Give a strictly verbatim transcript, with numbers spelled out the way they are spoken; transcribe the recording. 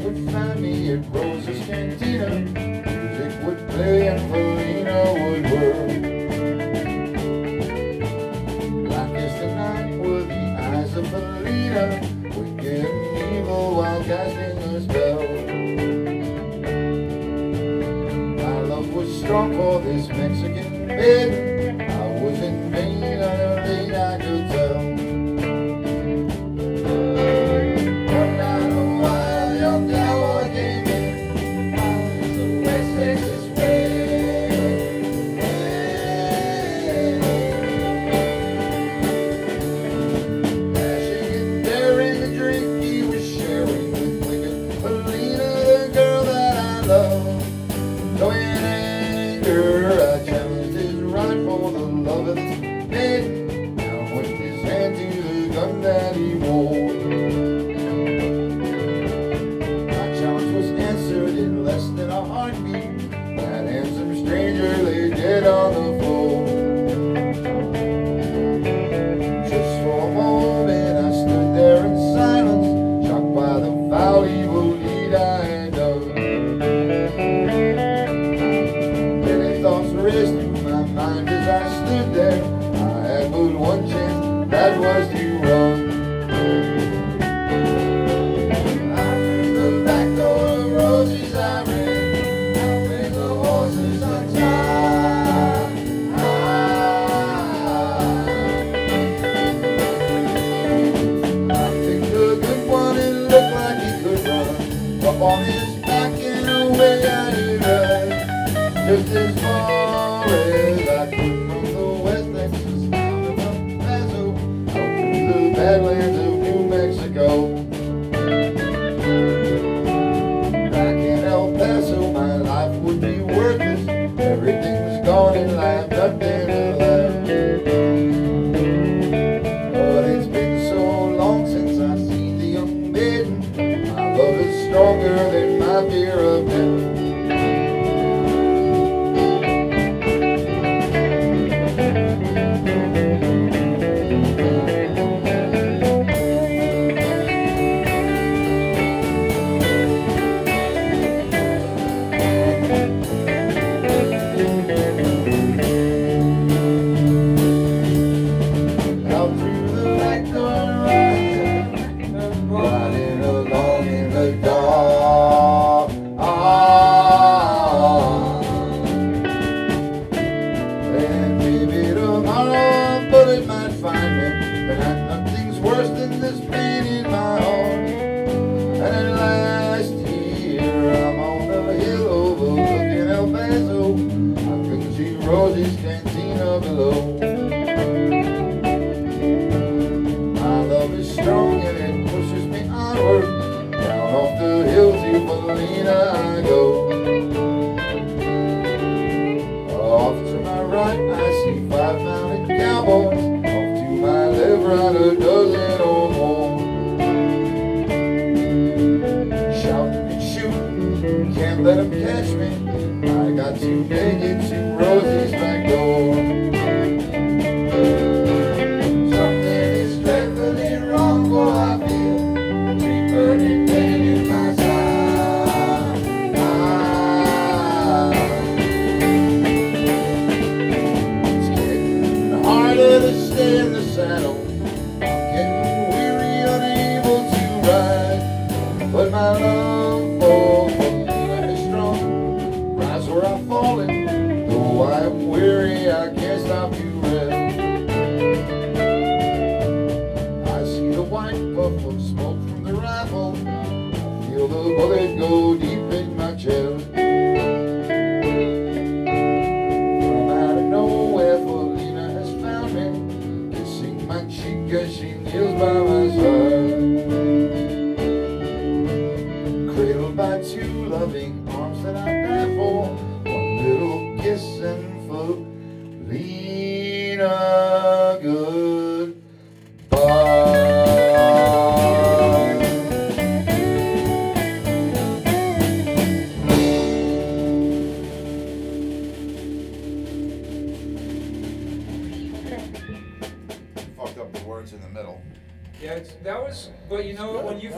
would find me at Rose's Cantina. Music would play and Felina would whirl. Black as the night were the eyes of Felina, wicked and evil while casting a spell. My love was strong for this Mexican maiden. I was in vain on her late I could tell. So in anger I challenged his right for the love of this maiden. Now with his hand to the gun that he wore. My challenge was answered in less than a heartbeat. That handsome stranger lay dead on the floor. Just for a moment I stood there in silence, shocked by the foul evil deed I had done. Raced through my mind as I stood there. I had but one chance, that was to run. Out through the back door of Rosie's I ran, out with the horses untied. I picked a good one, it looked like he could run. Up on his back and away I did ride, just as far as I could from the West Texas town of El Paso, out through the badlands of New Mexico. Back in El Paso, my life would be worthless. Everything was gone in life, nothing left. But it's been so long since I seen the young maiden. My love is stronger than my fear of death. Worse than this pain in my heart. And at last here I'm on the hill overlooking El Paso. I can see Rosie's Cantina below. My love is strong and it pushes me onward. Down off the hill to Felina I go. Off to my right I see five mounted cowboys. Off to my left right a dozen or more. Shouting and shooting, can't let them catch me. I got to make it to Rosie's back door. Something is dreadfully wrong, for I feel three burning pain in my side. It's getting harder to stay in the saddle. But my love for Felina is strong. Rise where I've fallen, though I am weary, I can't stop to rest. I see the white puff of smoke from the rifle. I feel the bullet go deep in my chest. From out of nowhere, Felina has found me, kissing my cheek as she kneels by my side. By two loving arms that I die for, one little kiss and Felina goodbye. Fucked up the words in the middle. Yeah, it's, that was, but you know, when you